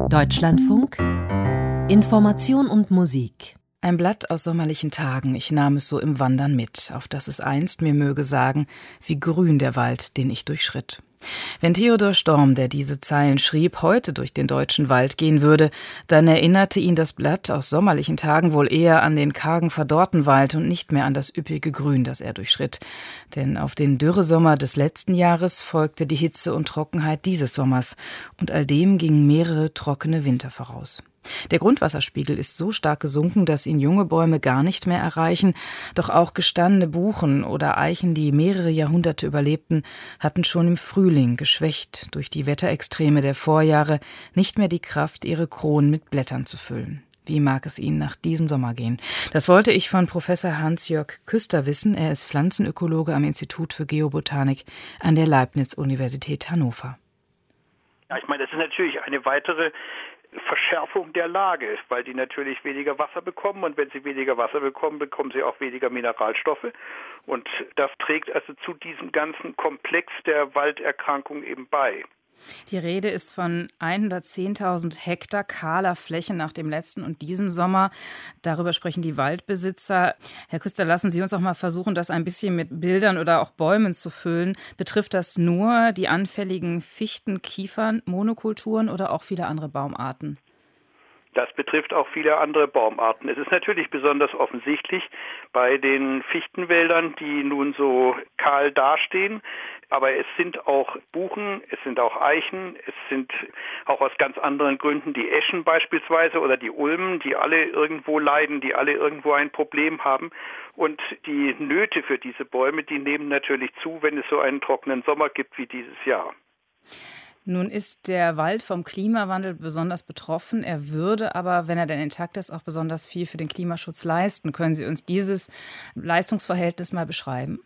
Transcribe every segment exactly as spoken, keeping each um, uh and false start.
Deutschlandfunk Information und Musik. Ein Blatt aus sommerlichen Tagen, ich nahm es so im Wandern mit, auf das es einst mir möge sagen, wie grün der Wald, den ich durchschritt. Wenn Theodor Storm, der diese Zeilen schrieb, heute durch den deutschen Wald gehen würde, dann erinnerte ihn das Blatt aus sommerlichen Tagen wohl eher an den kargen, verdorrten Wald und nicht mehr an das üppige Grün, das er durchschritt. Denn auf den Dürresommer des letzten Jahres folgte die Hitze und Trockenheit dieses Sommers, und all dem gingen mehrere trockene Winter voraus. Der Grundwasserspiegel ist so stark gesunken, dass ihn junge Bäume gar nicht mehr erreichen, doch auch gestandene Buchen oder Eichen, die mehrere Jahrhunderte überlebten, hatten schon im Frühling, geschwächt durch die Wetterextreme der Vorjahre, nicht mehr die Kraft, ihre Kronen mit Blättern zu füllen. Wie mag es Ihnen nach diesem Sommer gehen? Das wollte ich von Professor Hans-Jörg Küster wissen. Er ist Pflanzenökologe am Institut für Geobotanik an der Leibniz-Universität Hannover. Ja, ich meine, das ist natürlich eine weitere Verschärfung der Lage, weil die natürlich weniger Wasser bekommen, und wenn sie weniger Wasser bekommen, bekommen sie auch weniger Mineralstoffe, und das trägt also zu diesem ganzen Komplex der Walderkrankung eben bei. Die Rede ist von hundertzehntausend Hektar kahler Fläche nach dem letzten und diesem Sommer. Darüber sprechen die Waldbesitzer. Herr Küster, lassen Sie uns auch mal versuchen, das ein bisschen mit Bildern oder auch Bäumen zu füllen. Betrifft das nur die anfälligen Fichten, Kiefern, Monokulturen oder auch viele andere Baumarten? Das betrifft auch viele andere Baumarten. Es ist natürlich besonders offensichtlich bei den Fichtenwäldern, die nun so kahl dastehen. Aber es sind auch Buchen, es sind auch Eichen, es sind auch aus ganz anderen Gründen die Eschen beispielsweise oder die Ulmen, die alle irgendwo leiden, die alle irgendwo ein Problem haben. Und die Nöte für diese Bäume, die nehmen natürlich zu, wenn es so einen trockenen Sommer gibt wie dieses Jahr. Nun ist der Wald vom Klimawandel besonders betroffen. Er würde aber, wenn er denn intakt ist, auch besonders viel für den Klimaschutz leisten. Können Sie uns dieses Leistungsverhältnis mal beschreiben?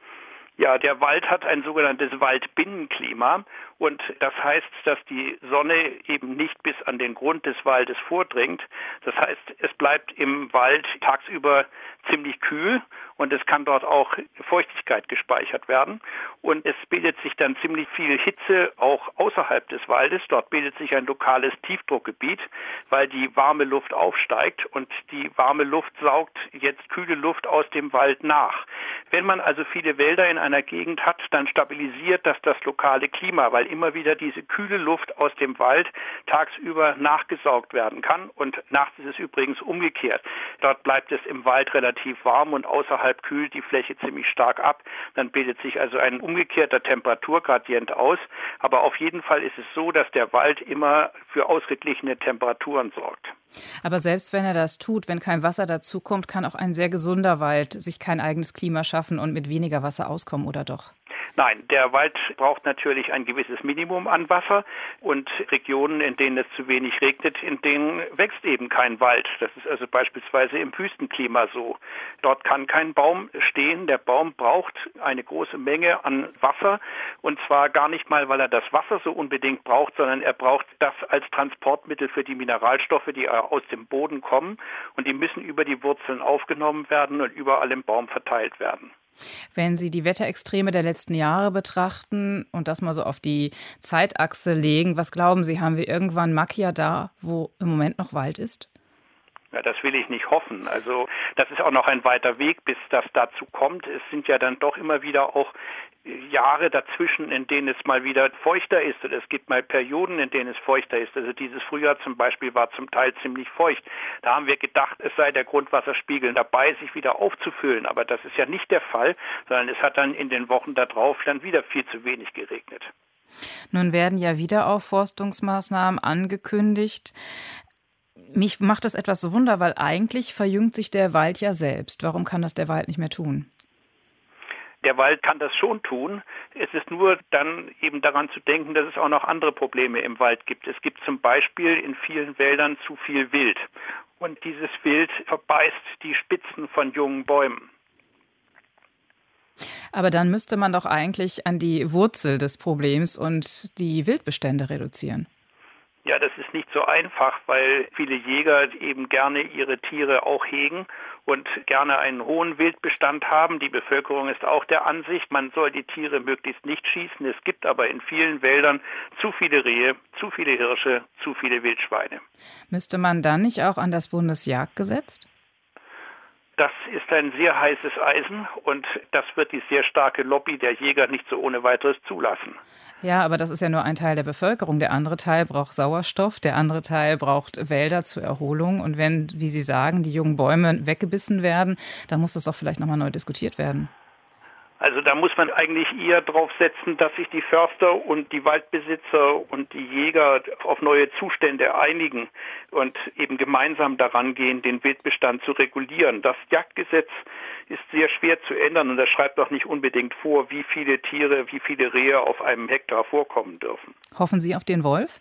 Ja, der Wald hat ein sogenanntes Waldbinnenklima, und das heißt, dass die Sonne eben nicht bis an den Grund des Waldes vordringt. Das heißt, es bleibt im Wald tagsüber ziemlich kühl, und es kann dort auch Feuchtigkeit gespeichert werden, und es bildet sich dann ziemlich viel Hitze auch außerhalb des Waldes. Dort bildet sich ein lokales Tiefdruckgebiet, weil die warme Luft aufsteigt, und die warme Luft saugt jetzt kühle Luft aus dem Wald nach. Wenn man also viele Wälder in einer Gegend hat, dann stabilisiert das das lokale Klima, weil immer wieder diese kühle Luft aus dem Wald tagsüber nachgesaugt werden kann, und nachts ist es übrigens umgekehrt. Dort bleibt es im Wald relativ warm und außerhalb kühlt die Fläche ziemlich stark ab. Dann bildet sich also ein umgekehrter Temperaturgradient aus. Aber auf jeden Fall ist es so, dass der Wald immer für ausgeglichene Temperaturen sorgt. Aber selbst wenn er das tut, wenn kein Wasser dazukommt, kann auch ein sehr gesunder Wald sich kein eigenes Klima schaffen und mit weniger Wasser auskommen, oder doch? Nein, der Wald braucht natürlich ein gewisses Minimum an Wasser, und Regionen, in denen es zu wenig regnet, in denen wächst eben kein Wald. Das ist also beispielsweise im Wüstenklima so. Dort kann kein Baum stehen. Der Baum braucht eine große Menge an Wasser, und zwar gar nicht mal, weil er das Wasser so unbedingt braucht, sondern er braucht das als Transportmittel für die Mineralstoffe, die aus dem Boden kommen, und die müssen über die Wurzeln aufgenommen werden und überall im Baum verteilt werden. Wenn Sie die Wetterextreme der letzten Jahre betrachten und das mal so auf die Zeitachse legen, was glauben Sie, haben wir irgendwann Macchia da, wo im Moment noch Wald ist? Ja, das will ich nicht hoffen. Also das ist auch noch ein weiter Weg, bis das dazu kommt. Es sind ja dann doch immer wieder auch Jahre dazwischen, in denen es mal wieder feuchter ist, oder es gibt mal Perioden, in denen es feuchter ist. Also dieses Frühjahr zum Beispiel war zum Teil ziemlich feucht. Da haben wir gedacht, es sei der Grundwasserspiegel dabei, sich wieder aufzufüllen. Aber das ist ja nicht der Fall, sondern es hat dann in den Wochen darauf dann wieder viel zu wenig geregnet. Nun werden ja Wiederaufforstungsmaßnahmen angekündigt. Mich macht das etwas Wunder, weil eigentlich verjüngt sich der Wald ja selbst. Warum kann das der Wald nicht mehr tun? Der Wald kann das schon tun. Es ist nur dann eben daran zu denken, dass es auch noch andere Probleme im Wald gibt. Es gibt zum Beispiel in vielen Wäldern zu viel Wild. Und dieses Wild verbeißt die Spitzen von jungen Bäumen. Aber dann müsste man doch eigentlich an die Wurzel des Problems und die Wildbestände reduzieren. Ja, das ist nicht so einfach, weil viele Jäger eben gerne ihre Tiere auch hegen und gerne einen hohen Wildbestand haben. Die Bevölkerung ist auch der Ansicht, man soll die Tiere möglichst nicht schießen. Es gibt aber in vielen Wäldern zu viele Rehe, zu viele Hirsche, zu viele Wildschweine. Müsste man dann nicht auch an das Bundesjagdgesetz? Das ist ein sehr heißes Eisen und das wird die sehr starke Lobby der Jäger nicht so ohne weiteres zulassen. Ja, aber das ist ja nur ein Teil der Bevölkerung. Der andere Teil braucht Sauerstoff, der andere Teil braucht Wälder zur Erholung. Und wenn, wie Sie sagen, die jungen Bäume weggebissen werden, dann muss das doch vielleicht nochmal neu diskutiert werden. Also da muss man eigentlich eher drauf setzen, dass sich die Förster und die Waldbesitzer und die Jäger auf neue Zustände einigen und eben gemeinsam daran gehen, den Wildbestand zu regulieren. Das Jagdgesetz ist sehr schwer zu ändern und das schreibt auch nicht unbedingt vor, wie viele Tiere, wie viele Rehe auf einem Hektar vorkommen dürfen. Hoffen Sie auf den Wolf?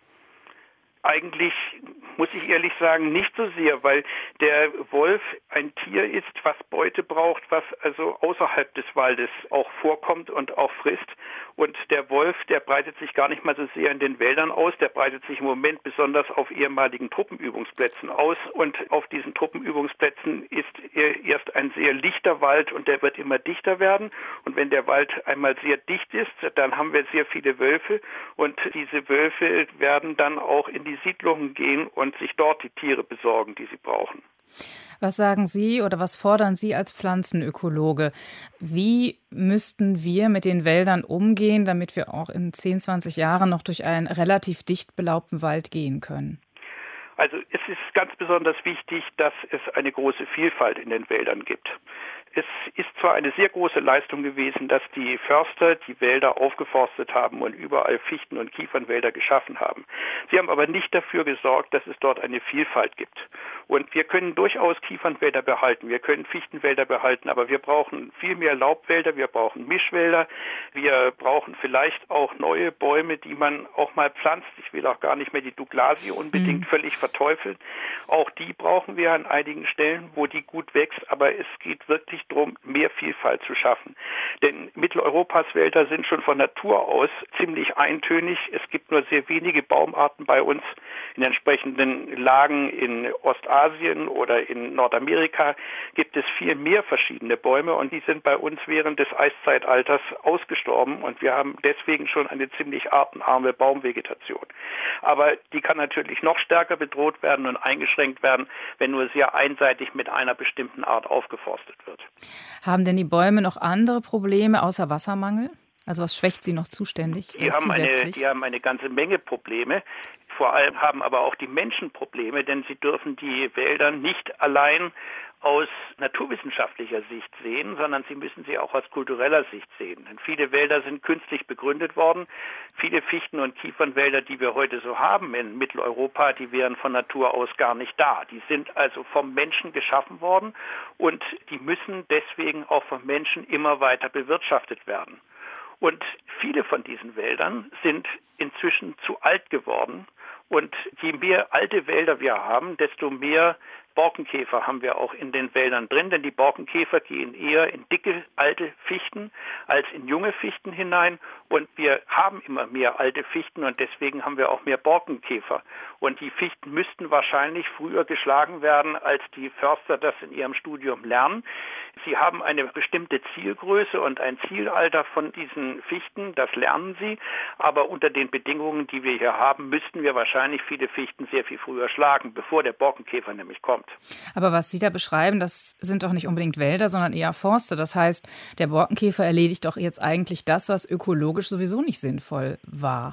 Eigentlich muss ich ehrlich sagen, nicht so sehr, weil der Wolf ein Tier ist, was Beute braucht, was also außerhalb des Waldes auch vorkommt und auch frisst. Und der Wolf, der breitet sich gar nicht mal so sehr in den Wäldern aus, der breitet sich im Moment besonders auf ehemaligen Truppenübungsplätzen aus. Und auf diesen Truppenübungsplätzen ist erst ein sehr lichter Wald und der wird immer dichter werden. Und wenn der Wald einmal sehr dicht ist, dann haben wir sehr viele Wölfe und diese Wölfe werden dann auch in die Siedlungen gehen und sich dort die Tiere besorgen, die sie brauchen. Was sagen Sie oder was fordern Sie als Pflanzenökologe? Wie müssten wir mit den Wäldern umgehen, damit wir auch in zehn, zwanzig Jahren noch durch einen relativ dicht belaubten Wald gehen können? Also es ist ganz besonders wichtig, dass es eine große Vielfalt in den Wäldern gibt. Es ist zwar eine sehr große Leistung gewesen, dass die Förster die Wälder aufgeforstet haben und überall Fichten- und Kiefernwälder geschaffen haben. Sie haben aber nicht dafür gesorgt, dass es dort eine Vielfalt gibt. Und wir können durchaus Kiefernwälder behalten, wir können Fichtenwälder behalten, aber wir brauchen viel mehr Laubwälder, wir brauchen Mischwälder, wir brauchen vielleicht auch neue Bäume, die man auch mal pflanzt. Ich will auch gar nicht mehr die Douglasie unbedingt mhm. völlig verteufeln. Auch die brauchen wir an einigen Stellen, wo die gut wächst, aber es geht wirklich darum, mehr Vielfalt zu schaffen. Denn Mitteleuropas Wälder sind schon von Natur aus ziemlich eintönig. Es gibt nur sehr wenige Baumarten bei uns. In entsprechenden Lagen in Ostasien oder in Nordamerika gibt es viel mehr verschiedene Bäume und die sind bei uns während des Eiszeitalters ausgestorben und wir haben deswegen schon eine ziemlich artenarme Baumvegetation. Aber die kann natürlich noch stärker bedroht werden und eingeschränkt werden, wenn nur sehr einseitig mit einer bestimmten Art aufgeforstet wird. Haben denn die Bäume noch andere Probleme außer Wassermangel? Also was schwächt sie noch zuständig? Die haben, eine, die haben eine ganze Menge Probleme. Vor allem haben aber auch die Menschen Probleme, denn sie dürfen die Wälder nicht allein aus naturwissenschaftlicher Sicht sehen, sondern sie müssen sie auch aus kultureller Sicht sehen. Denn viele Wälder sind künstlich begründet worden. Viele Fichten- und Kiefernwälder, die wir heute so haben in Mitteleuropa, die wären von Natur aus gar nicht da. Die sind also vom Menschen geschaffen worden und die müssen deswegen auch vom Menschen immer weiter bewirtschaftet werden. Und viele von diesen Wäldern sind inzwischen zu alt geworden. Und je mehr alte Wälder wir haben, desto mehr Borkenkäfer haben wir auch in den Wäldern drin, denn die Borkenkäfer gehen eher in dicke, alte Fichten als in junge Fichten hinein und wir haben immer mehr alte Fichten und deswegen haben wir auch mehr Borkenkäfer. Und die Fichten müssten wahrscheinlich früher geschlagen werden, als die Förster das in ihrem Studium lernen. Sie haben eine bestimmte Zielgröße und ein Zielalter von diesen Fichten, das lernen sie, aber unter den Bedingungen, die wir hier haben, müssten wir wahrscheinlich viele Fichten sehr viel früher schlagen, bevor der Borkenkäfer nämlich kommt. Aber was Sie da beschreiben, das sind doch nicht unbedingt Wälder, sondern eher Forste. Das heißt, der Borkenkäfer erledigt doch jetzt eigentlich das, was ökologisch sowieso nicht sinnvoll war.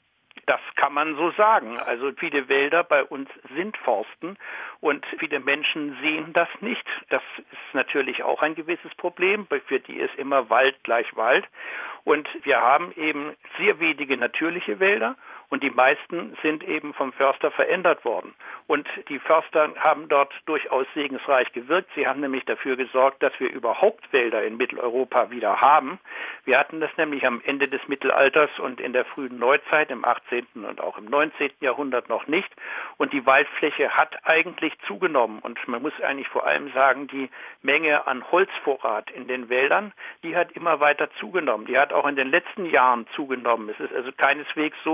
Das kann man so sagen. Also viele Wälder bei uns sind Forsten und viele Menschen sehen das nicht. Das ist natürlich auch ein gewisses Problem, für die ist immer Wald gleich Wald. Und wir haben eben sehr wenige natürliche Wälder und die meisten sind eben vom Förster verändert worden. Und die Förster haben dort durchaus segensreich gewirkt. Sie haben nämlich dafür gesorgt, dass wir überhaupt Wälder in Mitteleuropa wieder haben. Wir hatten das nämlich am Ende des Mittelalters und in der frühen Neuzeit, im achtzehnten und auch im neunzehnten Jahrhundert noch nicht. Und die Waldfläche hat eigentlich zugenommen. Und man muss eigentlich vor allem sagen, die Menge an Holzvorrat in den Wäldern, die hat immer weiter zugenommen. Die hat auch in den letzten Jahren zugenommen. Es ist also keineswegs so, dass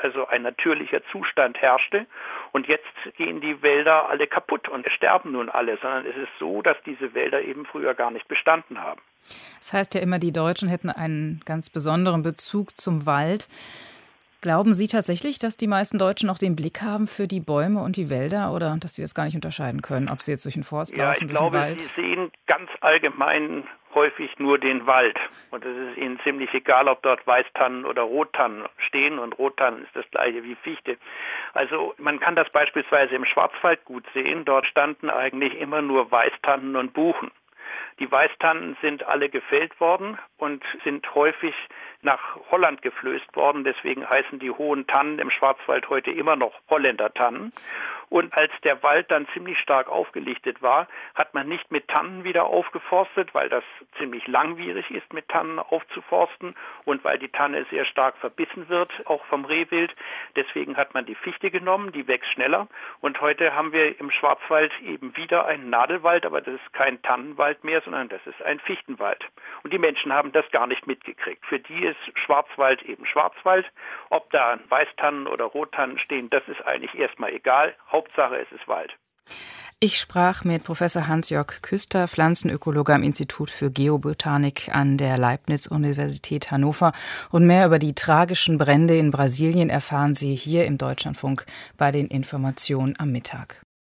also ein natürlicher Zustand herrschte. Und jetzt gehen die Wälder alle kaputt und sterben nun alle, sondern es ist so, dass diese Wälder eben früher gar nicht bestanden haben. Das heißt ja immer, die Deutschen hätten einen ganz besonderen Bezug zum Wald. Glauben Sie tatsächlich, dass die meisten Deutschen auch den Blick haben für die Bäume und die Wälder oder dass sie das gar nicht unterscheiden können, ob sie jetzt durch den Forst ja, laufen, durch den glaube, Wald? Sie sehen ganz allgemein häufig nur den Wald. Und es ist ihnen ziemlich egal, ob dort Weißtannen oder Rottannen stehen. Und Rottannen ist das gleiche wie Fichte. Also man kann das beispielsweise im Schwarzwald gut sehen. Dort standen eigentlich immer nur Weißtannen und Buchen. Die Weißtannen sind alle gefällt worden und sind häufig nach Holland geflößt worden. Deswegen heißen die hohen Tannen im Schwarzwald heute immer noch Holländertannen. Und als der Wald dann ziemlich stark aufgelichtet war, hat man nicht mit Tannen wieder aufgeforstet, weil das ziemlich langwierig ist, mit Tannen aufzuforsten und weil die Tanne sehr stark verbissen wird, auch vom Rehwild. Deswegen hat man die Fichte genommen, die wächst schneller. Und heute haben wir im Schwarzwald eben wieder einen Nadelwald, aber das ist kein Tannenwald mehr, sondern das ist ein Fichtenwald. Und die Menschen haben das gar nicht mitgekriegt. Für die ist Schwarzwald eben Schwarzwald. Ob da Weißtannen oder Rottannen stehen, das ist eigentlich erstmal egal. Hauptsache, es ist Wald. Ich sprach mit Professor Hans-Jörg Küster, Pflanzenökologe am Institut für Geobotanik an der Leibniz-Universität Hannover. Und mehr über die tragischen Brände in Brasilien erfahren Sie hier im Deutschlandfunk bei den Informationen am Mittag.